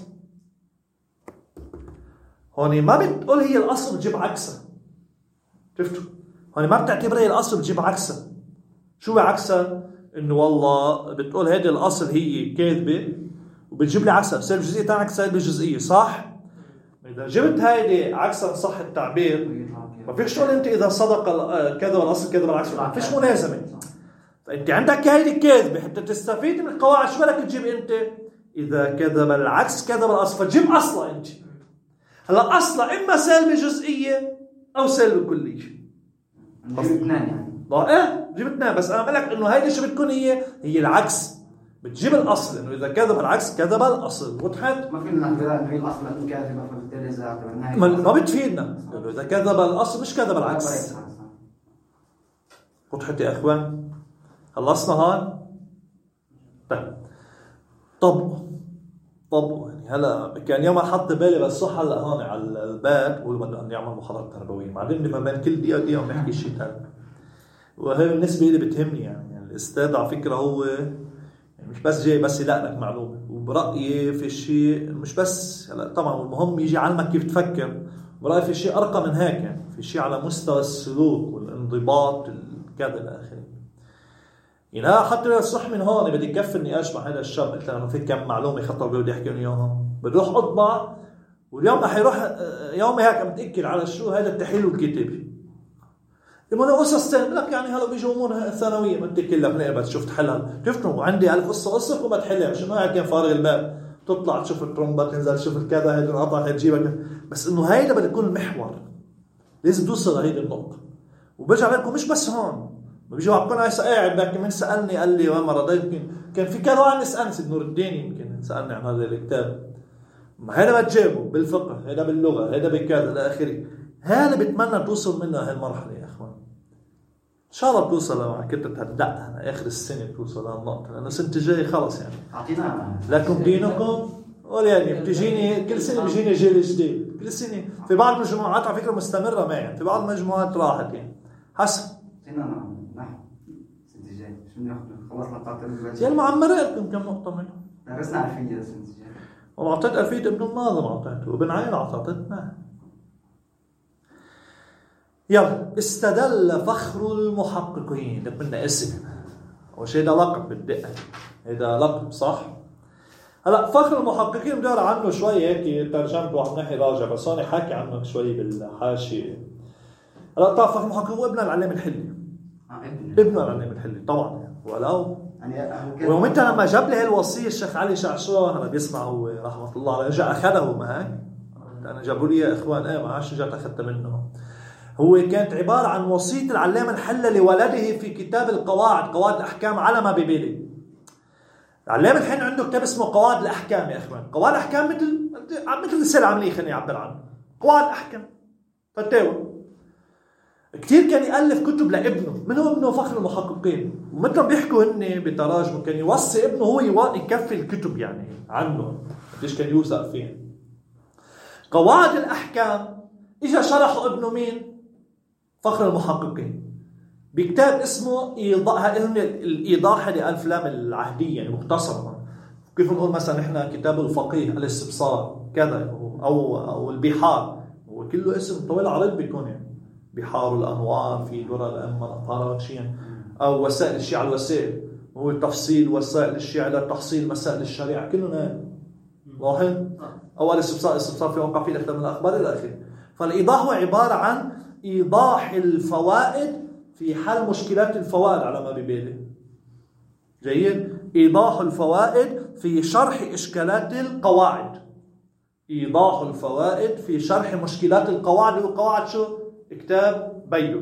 هون ما بتقول هي الاصل بتجيب عكسها. شفتوا؟ هون ما بتعتبر هي الاصل بتجيب عكسها. شو عكسها؟ انه والله بتقول هذه الاصل هي كاذبه وبتجيب لي عكسها سلبي جزئيه تنعكس سلبي جزئيه صح. اذا جبت هيدي عكسها صح التعبير ما فيش تقول انت اذا صدق كذا الاصل كذا العكس، ما فيش منازمه. فانت عندك هيدي كاذبه حتى تستفيد من القواعد. شو بدك تجيب انت؟ اذا كذب العكس كذب الاصل، فتجيب اصلا انت. هلا اصلا اما سلبي جزئيه او سلبي كليه. جيب اثنين يعني لا ايه جيب اثنين. بس انا بقول لك انه هيدي شو بتكون هي؟ هي العكس. بتجيب الاصل انه اذا كذب العكس كذب الاصل. وضحت؟ ما فينا نعتبر انه هي الاصل انه كاذبه فبالتالي اذا اعتبرناها ما, ما بتفيدنا انه اذا كذب الاصل مش كذب العكس. وضحت يا اخوان؟ خلصنا هون. طيب طب طب يعني هلا كان يوم حط بالي بس صح هلا هون على الباب بقول بدنا نعمل محاضره تربويه، بعدين لما بين كل دقيقه دقيقه بنحكي شيء ثاني. وهي بالنسبه لي بتهمني يعني, يعني الاستاذ على فكره هو يعني مش بس جاي بس يلاقي معلومه، وبرايي في شيء مش بس هلا طبعا المهم يجي يعلمك كيف تفكر، برايي في شيء ارقى من هيك، يعني في شيء على مستوى السلوك والانضباط كذا الى اخره. يعني ها حتى لو صح من هون بدي يكفي اني اشبع هذا الشاب، قلت له في كم معلومه خطر بدي احكي اياها، بدي اروح اطبع واليوم رح يروح يومي هيك متاكد على شو هذا التحليل الكتابي. لما انا قصص ثانيه لك يعني هلا بيجوا امور ثانويه متاكد لك لا بس شفت حلها شفتوا عندي الف قصه قصه وما تحلها، مش انه هيك كان فارغ الباب تطلع تشوف الترومبا، تنزل تشوف الكذا، هيدي انقطعت هتجيبك. بس انه هيدا بده يكون المحور، لازم توصل لهيدي النقطه. وبرجع لكم مش بس هون، بيجي بكون عايز قاعد لكن من سالني قال لي ما رضيت، يمكن كان في كذا واحد يسالني، سيد نور الدين يمكن سالني عن هذا الكتاب. ما هذا ما تجاوبه بالفقه، هذا باللغه، هذا بكذا الى اخره. هذا بتمنى توصل منها هالمرحله يا اخوان. ان شاء الله بتوصل. لما كنت تهدأ اخر السنه بتوصل لهالنقطه، لانه السنه الجايه خلص يعني. اعطينا لكم دينكم ولا يعني بتجيني كل سنه بيجيني جيل جديد كل سنه. في بعض المجموعات على فكره مستمره معي، في بعض المجموعات راحت يعني حسب. اعطينا نحن السنه الجايه شو بناخذ؟ خلصنا قاطر يعني معمره لكم كم نقطه منهم. درسنا ألفية السنه الجايه. والله اعطيت ألفية ابن الناظم، اعطيته وابن عين اعطيتنا. يلا. استدل فخر المحققين. بدنا اسم. اول شيء ده لقب بالدقه، هذا لقب صح. هلا فخر المحققين بدور عنه شوي هيك ترجمته واحد ناحيه راجع، بس هون حكي عنه شوي بالحاشيه. هلا طبعا فخر المحققين هو ابن العلامه الحلي. اه ابن ابن العلامه الحلي طبعا. ولو يعني ويومتى لما جاب لي هالوصيه الشيخ علي شعشوع، انا بيسمع هو رحمه الله عليه، رجع اخذه ما هيك. انا جابوا لي يا اخوان ايه ما عادش رجعت اخذتها منه. هو كانت عباره عن وصيه العلامه الحلي لولده في كتاب القواعد، قواعد الاحكام على ما ببالي. العلامه الحين عنده كتاب اسمه قواعد الاحكام يا اخوان. قواعد الاحكام مثل مثل رساله عمليه خليني اعبر عنه. قواعد الاحكام فتاوى. كثير كان يألف كتب لابنه، من هو ابنه فخر المحققين، ومثل بيحكوا هن بتراجمه كان يوصي ابنه هو يكفي الكتب يعني عنه قديش كان يوثق فيه. قواعد الاحكام اجى شرحه ابنه مين؟ فخر المحققين بكتاب اسمه ايضاح الايضاح للافلام العهديه يعني مختصره. كيف نقول مثلا احنا كتاب الفقيه الاستبصار كذا او او البحار، هو كله اسم طويل عريض بيكون يعني بحار الانوار في درر الائمه الطارقشين، او وسائل الشيعه الوسائل، هو تفصيل وسائل الشيعه لتحصيل مسائل الشريعه كلنا واحد. او الاستبصار الاستبصار في موقع فيه اختلاف من الاخبار الى اخره. فالايضاح هو عباره عن ايضاح الفوائد في حل مشكلات الفوائد على ما ببالي. جيد. ايضاح الفوائد في شرح اشكالات القواعد. ايضاح الفوائد في شرح مشكلات القواعد. والقواعد شو؟ كتاب بيو.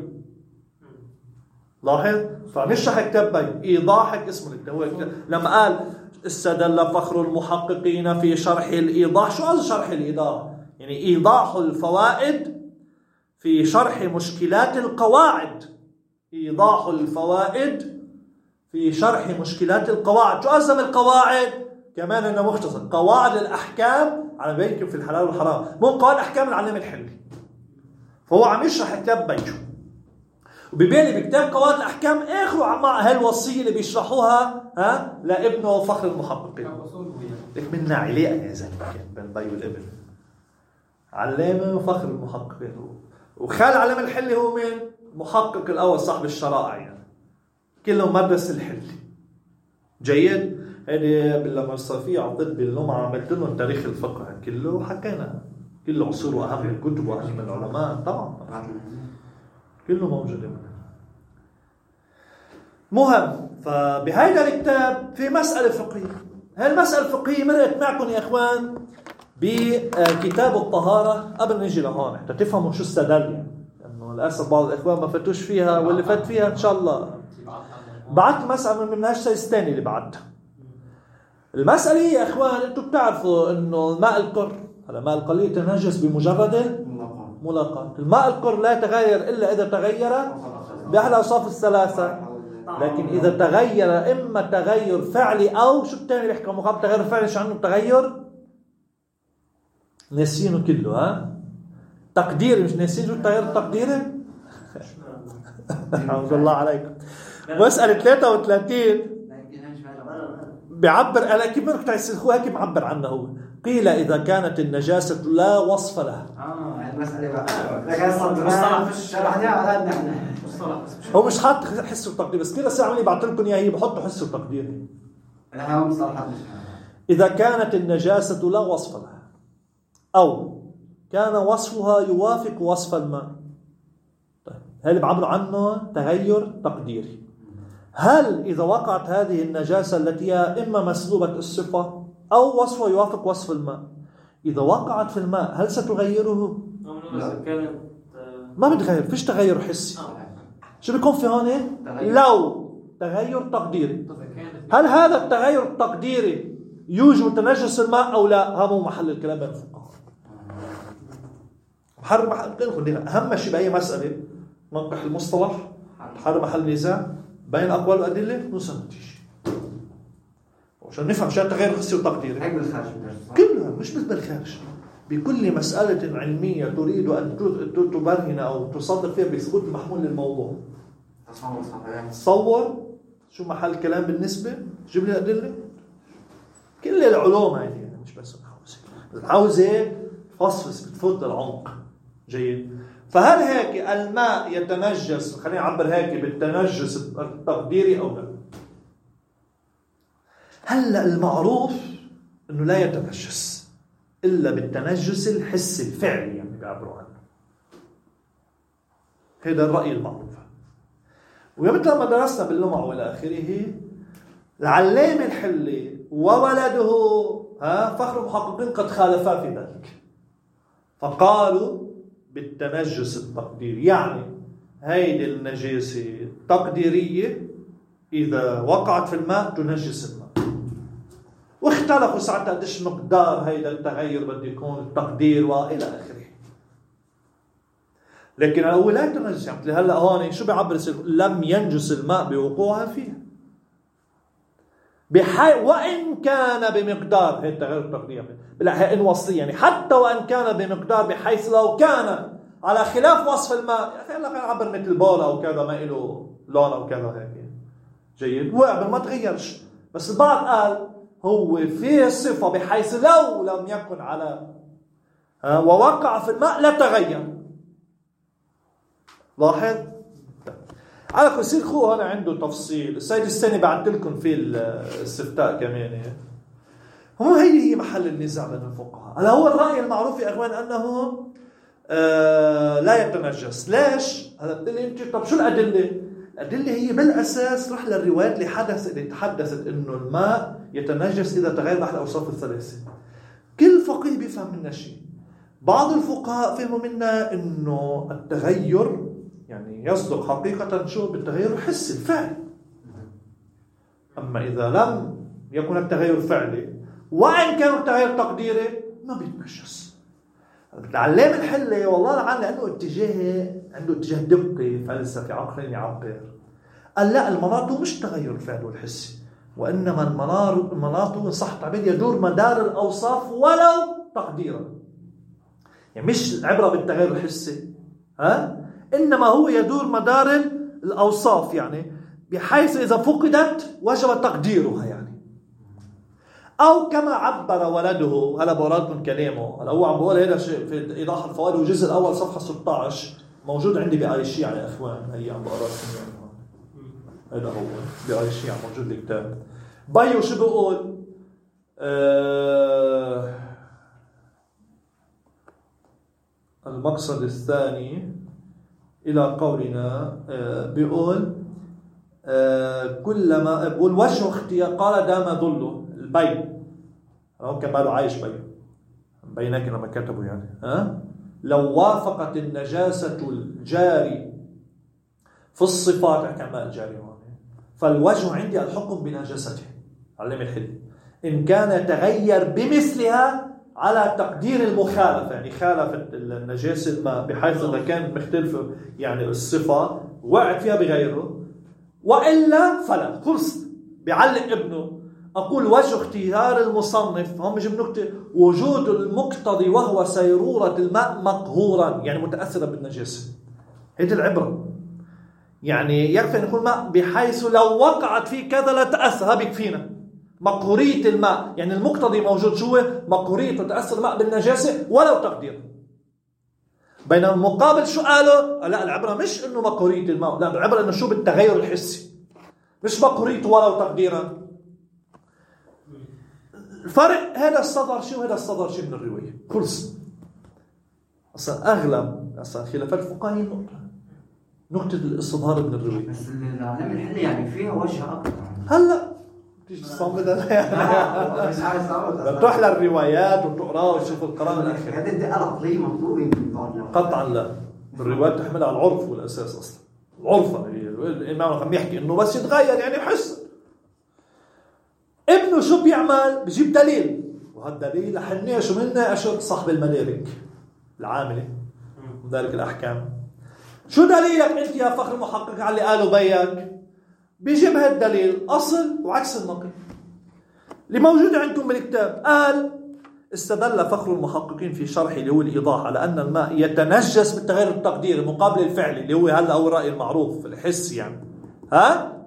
لاحظ. فنشرح كتاب بيو ايضاحك اسمه الكتاب. لما قال استدل فخر المحققين في شرح الايضاح، شو قصد شرح الايضاح؟ يعني ايضاح الفوائد في شرح مشكلات القواعد. ايضاح الفوائد في شرح مشكلات القواعد. شو قصد القواعد؟ كمان انه مختصر قواعد الاحكام على بينكم في الحلال والحرام، مو قواعد احكام العلامه الحلي. فهو عم يشرح كتاب بيو، وببالي بكتاب قواعد الاحكام اخره مع هالوصيه اللي بيشرحوها ها لابنه فخر المحققين. لك منا علاقه يا زلمه بين بيو والابن. علامه وفخر المحققين. وخال العلامه الحلي هو مين؟ المحقق الاول صاحب الشرائع يعني. كلهم مدرسه الحلي. جيد. هذه لما الصيفيه عطيت باللمعه عملت لهم تاريخ الفقه كله وحكينا كل عصور واهم الكتب واهم العلماء طبعا كله موجود. مهم. فبهيدا الكتاب في مسألة فقهية. هاي المسألة الفقهية مرقت معكم يا إخوان بكتاب الطهارة قبل نيجي لهون حتى تفهموا شو استدل يعني. لأنه للأسف بعض الإخوان ما فتوش فيها، واللي فات فيها إن شاء الله. بعت مسألة من منهاج سيس تاني اللي بعتها. المسألة يا إخوان أنتم بتعرفوا إنه الماء القر، هذا ماء القليل يتنجس بمجرد ملاقاة. الماء القر لا يتغير إلا إذا تغير بأحد أوصاف الثلاثة. لكن إذا تغير إما تغير فعلي أو شو الثاني بيحكوا مقابل تغير فعلي شو عنه تغير ناسينه كله. ها تقديري مش ناسين شو التغير التقديري. الحمد لله عليكم. مسألة ثلاثة وثلاثين بيعبر على كيف بدك تعرفوا هيك معبر عنه هو. قيل إذا كانت النجاسة لا وصف لها. اه المسألة بقى لكن صدرنا شرحناها على نحن هو مش حاط حس وتقدير، بس كده ساعة عملي بعت لكم اياه هي بحطوا حس وتقدير. انا هم مصطلحات مش إذا كانت النجاسة لا وصف لها أو كان وصفها يوافق وصف الماء. طيب هل اللي بعبر عنه تغير تقديري. هل إذا وقعت هذه النجاسة التي هي إما مسلوبة الصفة أو وصفه يوافق وصف الماء، إذا وقعت في الماء هل ستغيره؟ ما بتغير، فيش تغير حسي. شو بيكون في هون؟ لو تغير تقديري. هل هذا التغير التقديري يوجب تنجس الماء أو لا؟ هذا هو محل الكلام بين الفقهاء. محل محل أهم شيء بأي مسألة منطق المصطلح، محل محل نزاع بين أقوال وأدلة، نوصل نتيجة عشان نفهم شو التغير الحسي والتقديري. هيك بالخارج كلها مش بس بالخارج، بكل مسألة علمية تريد أن تبرهن أو تصدق فيها بثبوت المحمول للموضوع. تصور شو محل الكلام بالنسبة، جيب لي الأدلة. كل العلوم هذه يعني مش بس الحوزة، الحوزة فصفص بتفوت العمق. جيد. فهل هيك الماء يتنجس، خلينا نعبر هيك بالتنجس التقديري أو لا؟ هلا المعروف إنه لا يتنجس إلا بالتنجس الحسي الفعلي، يعني بيعبروا عنه. هذا الرأي المعروف. ومثل ما درسنا باللمع والى اخره، العلامة الحلي وولده ها فخر المحققين قد خالفا في ذلك، فقالوا بالتنجس التقديري، يعني هيدي النجاسة تقديرية إذا وقعت في الماء تنجس الماء. واختلفوا ساعتها قديش مقدار هيدا التغير بده يكون، التقدير والى اخره. لكن هو لا يتنجس، يعني هلا هون شو بيعبر لم ينجس الماء بوقوعها فيها بحي وان كان بمقدار، هي التغير التقديري لا هي ان وصلي، يعني حتى وان كان بمقدار بحيث لو كان على خلاف وصف الماء، يا اخي هلا خلينا نعبر مثل بول او كذا ما له لون او كذا هيك. جيد. وقع ما تغيرش، بس البعض قال هو في صفة بحيث لو لم يكن على ووقع في الماء لا تغير. لاحظ؟ على كل يصير خو هنا عنده تفصيل. السيد السني بعت لكم في الاستفتاء كمان. هم هي هي محل النزاع بين الفقهاء. هذا هو الرأي المعروف يا اخوان انه آه لا يتنجس. ليش؟ هذا بتقولي انت طب شو الأدلة؟ الأدلة هي بالأساس رح للروايات اللي حدث اللي تحدثت إنه الماء يتنجس إذا تغير أحد الأوصاف الثلاثة. كل فقيه بيفهم منا شيء. بعض الفقهاء فهموا منا إنه التغير يعني يصدق حقيقة شو بالتغير الحسي الفعلي. أما إذا لم يكن التغير فعلي وإن كان التغير تقديري ما بيتنجس. العلامة الحلي والله لعن لأنه اتجاه عنده اتجاه دقي فلسفي عقلي يعبر. قال لا المناط مش تغير الفعل والحسي، وإنما المناط إن صح التعبير يدور مدار الأوصاف ولو تقديرا. يعني مش عبرة بالتغير الحسي، ها؟ إنما هو يدور مدار الأوصاف، يعني بحيث إذا فقدت وجب تقديرها يعني. أو كما عبر ولده، هلا بورادكم كلامه، هلا هو عم بقول هذا شيء في إيضاح الفوائد والجزء الأول صفحة ستة عشر موجود عندي بآي شيعة يا إخوان، هي عم بقرأكم يعني. هذا هو بآي شيعة موجود الكتاب. بيو شو بقول؟ آه المقصد الثاني إلى قولنا آه بيقول آه كلما بقول وجه اختيار قال دام ظله البين، هو كان باله عايش بين بينك لما كتبوا يعني ها لو وافقت النجاسة الجاري في الصفات كما الجاري هون، فالوجه عندي الحكم بنجاسته. علم الحل إن كان تغير بمثلها على تقدير المخالفة، يعني خالفت النجاسة الماء بحيث إذا كانت مختلفة يعني الصفة وقعت فيها بغيره، وإلا فلا. خلص بيعلق ابنه أقول وجه اختيار المصنف هم مش بنكتب وجود المقتضي وهو سيرورة الماء مقهورا، يعني متأثرا بالنجاسة. هذه العبرة، يعني يكفي أن يكون ماء بحيث لو وقعت فيه كذا لا تأثر، هذا بكفينا. مقهورية الماء يعني المقتضي موجود، شو مقهورية وتأثر الماء بالنجاسة ولو تقدير. بينما المقابل شو قالوا؟ لا العبرة مش إنه مقهورية الماء، لا العبرة إنه شو بالتغير الحسي، مش مقهورية ولو تقديرا. الفرق هذا الصدر شيء وهذا الصدر شيء من الرواية. خلص. أصلا أغلب أصلا خلافات الفقهاء هي النقطة نقطة الاستظهار من الرواية. بس العلامة الحلي يعني فيها وجه أكثر. هلا تيجي تصمدها مش عايز اقعد تروح للروايات وتقرا وتشوف القرآن الأخير. هذه الدقة العقلية مطلوبة قطعا لا، بالروايات تحملها على العرف والأساس أصلا. العرفة الإمام عم يحكي إنه بس يتغير يعني يحس. ابنه شو بيعمل؟ بجيب دليل، وهالدليل حنيه شو منه أشد صاحب المدارك العاملة مدارك الأحكام. شو دليلك أنت يا فخر المحقق على اللي قالوا بيك؟ بيجيب هالدليل أصل وعكس النقل اللي موجود عندكم بالكتاب. قال استدل فخر المحققين في شرحه اللي هو الإيضاح على أن الماء يتنجس بالتغير التقديري مقابل الفعلي اللي هو هلا أو الرأي المعروف الحسي يعني ها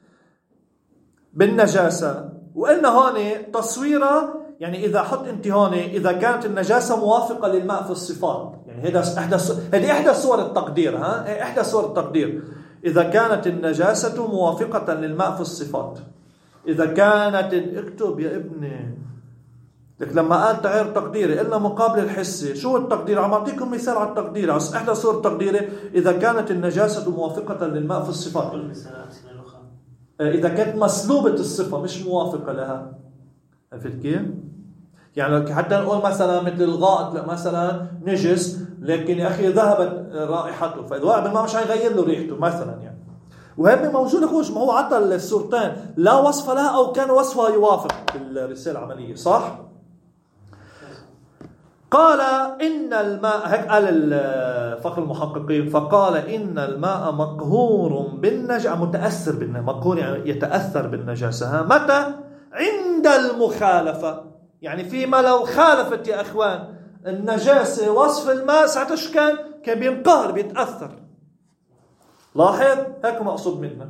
بالنجاسة، وإن هون تصويره يعني إذا حط أنت هون إذا كانت النجاسة موافقة للماء في الصفات، يعني هذا إحدى هذه إحدى صور التقدير ها إحدى صور التقدير إذا كانت النجاسة موافقة للماء في الصفات. إذا كانت اكتب يا ابني لك لما قال تغير تقديري إلا مقابل الحسي، شو التقدير؟ عم أعطيكم مثال على التقدير على إحدى صور التقدير إذا كانت النجاسة موافقة للماء في الصفات، إذا كانت مسلوبة الصفة مش موافقة لها. عرفت كيف؟ يعني حتى نقول مثلا مثل الغائط مثلا نجس لكن يا أخي ذهبت رائحته، فإذا وقع بالماء مش هيغير له ريحته مثلا يعني. وهذا موجود أخوش، ما هو عطى الصورتين لا وصف لها أو كان وصفها يوافق بالرسالة العملية صح؟ قال إن الماء هيك قال فخر المحققين، فقال إن الماء مقهور بالنجاسة متأثر بالنجاسة، مقهور يعني يتأثر بالنجاسة. متى؟ عند المخالفة، يعني فيما لو خالفت يا أخوان النجاسة وصف الماء ساعتها شو كان؟ كان بينقهر بيتأثر. لاحظ هيك مقصود منه.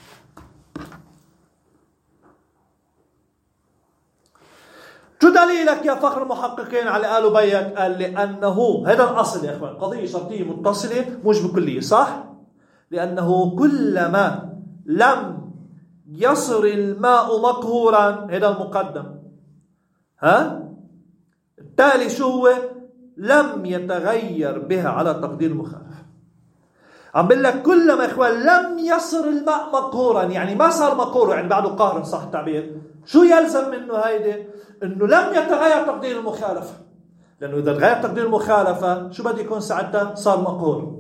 شو دليلك يا فخر المحققين على قالوا بيك؟ قال لأنه هذا الأصل يا أخوان، قضية شرطية متصلة مش بكلية صح؟ لأنه كلما لم يصر الماء مقهورا هذا المقدم ها التالي شو هو؟ لم يتغير بها على تقدير المخالف. عم بقول لك كلما يا اخوان لم يصر الماء مقهورا يعني ما صار مقهور يعني بعده قهر صح التعبير، شو يلزم منه هيدا؟ انه لم يتغير تقدير المخالفه، لانه اذا تغير تقدير المخالفه شو بده يكون ساعتها؟ صار مقهور.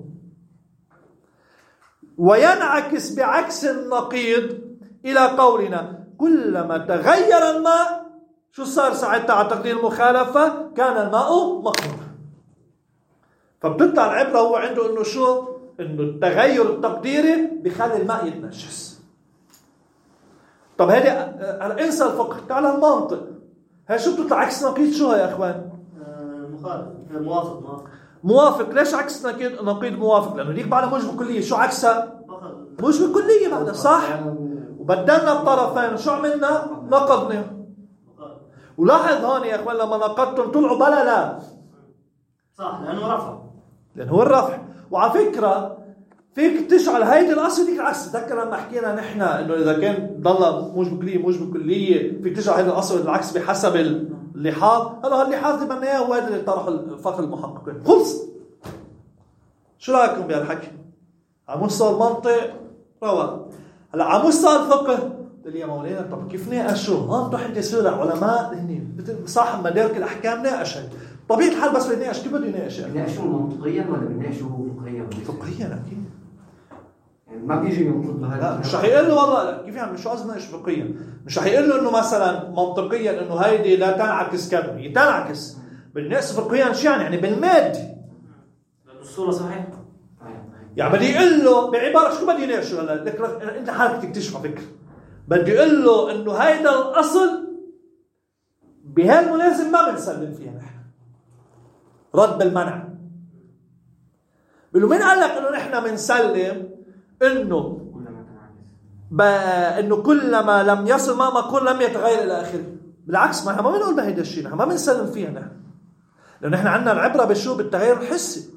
وينعكس بعكس النقيض الى قولنا كلما تغير الماء شو صار ساعتها على تقدير المخالفه؟ كان الماء مقهور. فبتطلع العبره هو عنده انه شو؟ انه التغير التقديري بخلي الماء يتنجس. طب هذه انسى الفقه، تعال المنطق. هي شو بتطلع عكس نقيض؟ شو يا اخوان؟ مخالف موافق موافق موافق. ليش عكس نقيض نقيض موافق؟ لانه ديك بعدها مش بكليه. شو عكسها؟ مش بكليه بعدها صح؟ وبدلنا الطرفين شو عملنا؟ نقضنا. ولاحظ هون يا اخوان لما نقضتم طلعوا بلا لا صح لانه رفع، لانه هو الرفع. وعلى فكره فيك تشعل هيدي الاصل ديك العكس. تذكر لما حكينا نحن انه اذا كان ضل مش بكليه مش بكليه فيك تشعل هيدي الاصل العكس بحسب اللحاظ. هلا هاللحاظ اللي بدنا اياه هو هذا اللي طرح الفخر المحققين. خلص. شو رايكم بهالحكي؟ على مستوى المنطق روى. هلا على مستوى الفقه قلت لي يا مولانا طب كيف ناقشوا؟ هون تحت يصير علماء هني صاحب مدارك الاحكام ناقش هي طبيعه الحال بس بده يناقش. كيف بده يناقش؟ بناقشه منطقيا ولا بناقشه فقهيا؟ فقهيا اكيد. يعني ما بيجي ينطق بهذا. مش رح يقول له والله كيف يعني مش قصدنا ايش فقهيا. مش رح يقول له انه مثلا منطقيا انه هيدي لا تنعكس كذا، هي تنعكس. بالناس فقهيا شو يعني؟ يعني بالمادي. لانه الصوره صحيحه. يعني بدي يقول له بعباره شو بدي يناقشه هلا؟ لك انت حالك تكتشف فكره. بدي يقول له انه هيدا الاصل بهالملازم ما بنسلم فيها نحن. رد بالمنع. بيقولوا مين قال لك انه نحن بنسلم انه ب... انه كلما لم يصل ما مقول لم يتغير الى اخره؟ بالعكس ما احنا ما بنقول بهيدا الشيء، نحن ما بنسلم فيها نحن. لانه نحن عندنا العبره بالشو؟ بالتغير الحسي.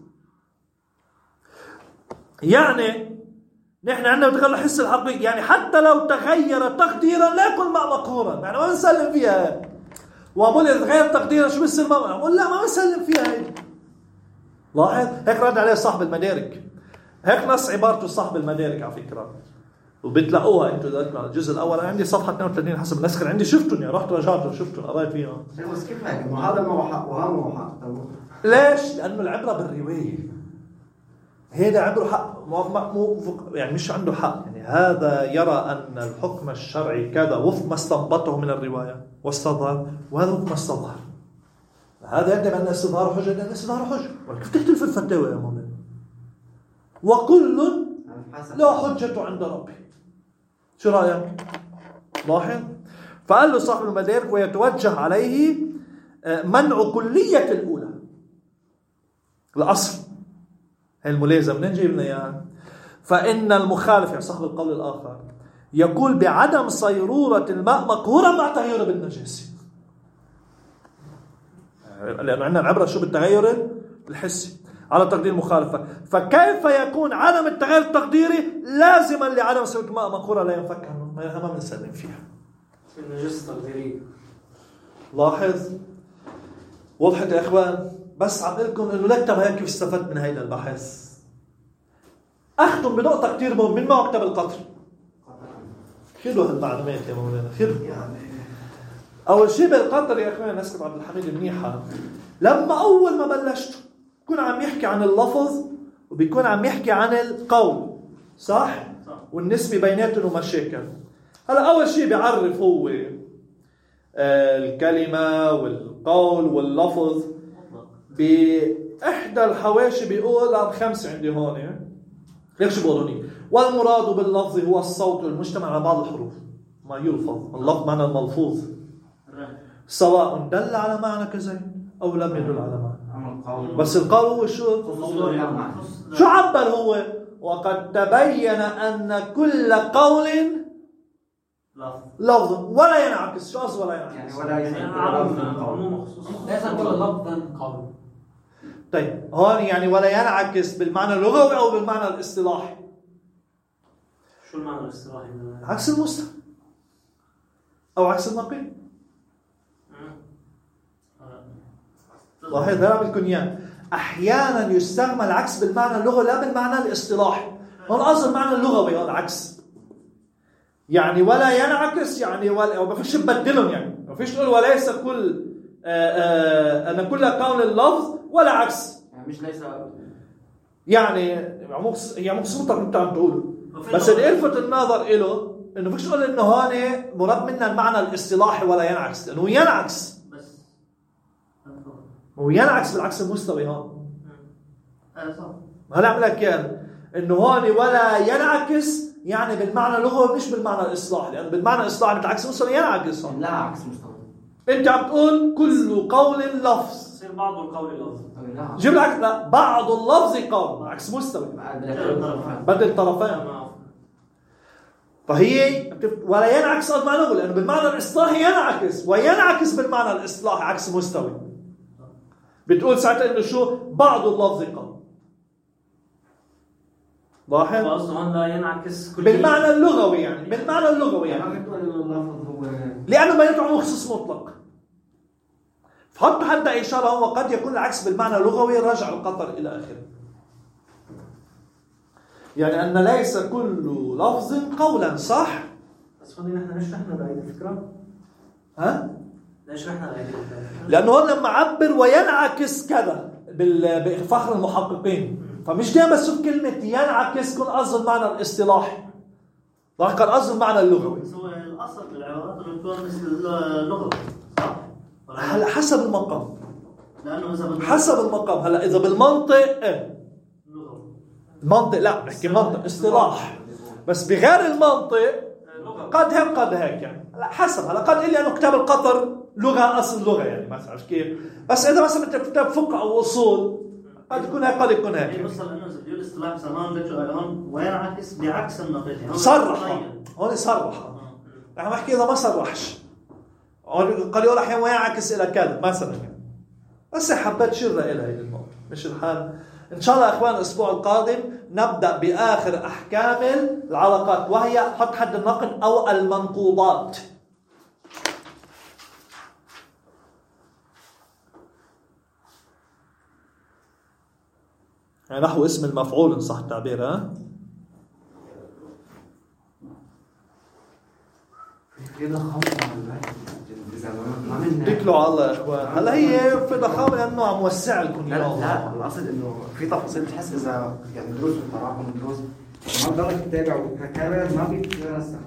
يعني نحن عندنا بتغير الحس الحقيقي، يعني حتى لو تغير تقديرا لا يكون ماء مقهورا، يعني ما بنسلم فيها. وأقول إذا تغير تقديرا شو بيصير ماء؟ أقول لا ما بنسلم فيها هي. لاحظ هيك رد عليه صاحب المدارك. هيك نص عبارته صاحب المدارك على فكرة. وبتلاقوها انتم ذاتنا الجزء الاول. عندي صفحه اثنين وثلاثين حسب النسخ عندي، شفتهم يا رحت رجعت شفتهم قريت فيهم. بس كيف هيك؟ هذا ما هو حق وهذا ما هو حق. ليش؟ لانه العبره بالروايه. هيدا عنده حق مو يعني مش عنده حق، يعني هذا يرى ان الحكم الشرعي كذا وفق ما استنبطه من الروايه واستظهر، وهذا وفق ما استظهر. هذا يدعي ان استظهار حجه، لان استظهار حجه. كيف تختلف الفتاوى يا مؤمن؟ وكل لا حجه عند ربي. شو رايك؟ لاحظ. فقال له صاحب المدارك ويتوجه عليه منع كليه الاولى الاصل. هي الملازم منين جايبنا اياها؟ فإن المخالف يعني صاحب القول الآخر يقول بعدم صيرورة الماء مقهورا مع تغيره بالنجاسة، لأنه عندنا العبرة شو بالتغير الحسي على تقدير مخالفة. فكيف يكون عدم التغير التقديري لازما لعدم صيرورة الماء مقهورا لا ينفك عنه؟ ما بنسلم فيها النجاسة تقديرية. لاحظ وضحت يا إخوان؟ بس عم لكم انه لا كتب هيك كيف استفدت من هيدا البحث. اختم بنقطه كثير مهمه من ما كتب القطر. خذوا هالمعلومات يا مولانا خذوا. اول شيء بالقطر يا اخوان نسكت عبد الحميد منيحه. لما اول ما بلشت بكون عم يحكي عن اللفظ وبيكون عم يحكي عن القول، صح؟ والنسبه بيناتهم ومشاكل. هلا اول شيء بيعرف هو الكلمه والقول واللفظ بإحدى الحواشي. بيقول عن خمسة عندي هون. ليش بقولوني؟ والمراد باللفظ هو الصوت المجتمع على بعض الحروف ما يلفظ. اللفظ معنى الملفوظ سواء دل على معنى كذا أو لم يدل على معنى. بس القول هو شو؟ شو عبر هو؟ وقد تبين أن كل قول لفظ ولا ينعكس. شو قصد ولا ينعكس؟ يعني ولا ينعكس ليس كل لفظ قول. طيب هون يعني ولا ينعكس بالمعنى اللغوي او بالمعنى الاصطلاحي؟ شو المعنى الاصطلاحي؟ عكس المستوى او عكس النقيض. لاحظ هذا عم لكم اياه. احيانا يستعمل العكس بالمعنى اللغوي لا بالمعنى الاصطلاحي. هون قصد المعنى اللغوي هون عكس. يعني ولا ينعكس يعني ولا ما فيش تبدلهم، يعني ما فيش تقول وليس كل آآ آآ أن كل قول اللفظ ولا عكس. يعني مش ليس يعني هي مقصودة انت عم تقوله، بس اللي يلفت النظر له انه فيش تقول انه هون مراد منا المعنى الاصطلاحي ولا ينعكس، لانه ينعكس بس هو ينعكس بالعكس المستوي هون. ايه صح. هلا اعمل لك اياه انه هون ولا ينعكس يعني بالمعنى اللغوي مش بالمعنى الاصطلاحي، لانه بالمعنى الاصطلاحي بالعكس المستوي ينعكس هون. لا عكس مستوى. انت عم تقول كل قول لفظ يصير بعض القول لفظ. جيب لك لا بعض اللفظ قول عكس مستوي بدل طرفين. فهي ولا ينعكس المعنى اللغوي لانه بالمعنى الاصطلاحي ينعكس، وينعكس بالمعنى الاصطلاحي عكس مستوي. بتقول ساعتها انه شو بعض اللفظ قول. لاحظ؟ قصده هون لا ينعكس كل بالمعنى اللغوي، يعني بالمعنى اللغوي يعني يعني بتقول انه اللفظ هو لانه ما يطلع مخصص مطلق. فحط حتى اشاره هو قد يكون العكس بالمعنى اللغوي رجع القطر الى اخره. يعني ان ليس كل لفظ قولا، صح؟ بس خلينا نحن نشرحنا بهذه الفكره. ها؟ ليش رحنا بهذه الفكره؟ لانه هون لما عبر وينعكس كذا بفخر المحققين، فمش دائما بس كلمه ينعكس كون قصد المعنى الاصطلاحي، راح كان قصد المعنى اللغوي. بس هو الاصل بالعبارات انه يكون مثل اللغه، صح؟ هلا حسب المقام. لانه اذا حسب المقام. هلا اذا بالمنطق ايه المنطق لا نحكي منطق اصطلاح، بس بغير المنطق قد هيك قد هيك يعني. لا حسب. هلا قد قل لي انه كتاب القطر لغه اصل لغه يعني مثلا كيف، بس اذا مثلا انت كتاب فقه او اصول قد يكون هيك قد يكون هيك. يوصل انه اذا بيقول اصطلاح زمان بيجوا هون وينعكس بعكس النقيض. صرح هون صرح. رح احكي اذا ما صرحش هون قد يقول احيانا وينعكس الى كذا مثلا يعني. بس حبيت شير الى هذه النقطه مش الحال. ان شاء الله يا اخوان الاسبوع القادم نبدا باخر احكام العلاقات، وهي حط حد النقد او المنقوضات. يعني نحو اسم المفعول ان صح التعبير. ها في ضخامة إذا ما عملنا اتكلوا على الله يا اخوان. هلا هي في ضخامه لانه عم وسع لكم لا اياها. لا القصد انه في تفاصيل تحس اذا يعني دروس التراكم دروس ما تضلك تتابع وكتابة ما بيتنسى